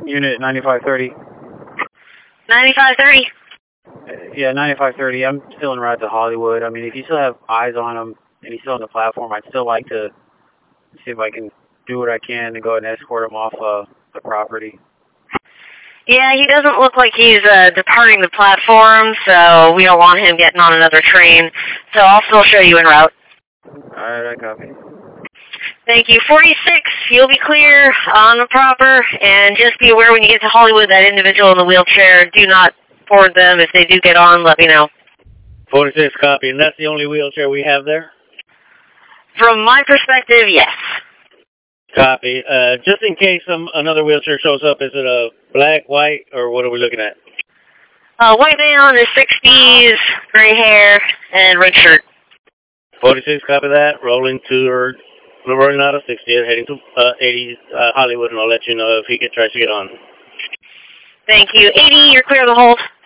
Unit 9530. 9530? Yeah, 9530. I'm still en route to Hollywood. I mean, if you still have eyes on him and he's still on the platform, I'd still like to see if I can do what I can to go and escort him off the property. Yeah, he doesn't look like he's departing the platform, so we don't want him getting on another train. So I'll still show you en route. Alright, I copy. Thank you. 46, you'll be clear on the proper, and just be aware when you get to Hollywood, that individual in the wheelchair, do not board them. If they do get on, let me know. 46, copy. And that's the only wheelchair we have there? From my perspective, yes. Copy. Just in case another wheelchair shows up, is it a black, white, or what are we looking at? White male in his 60s, gray hair, and red shirt. 46, copy that. Rolling out of 60th, heading to 80 Hollywood, and I'll let you know if he tries to get on. Thank you. 80, you're clear of the hold.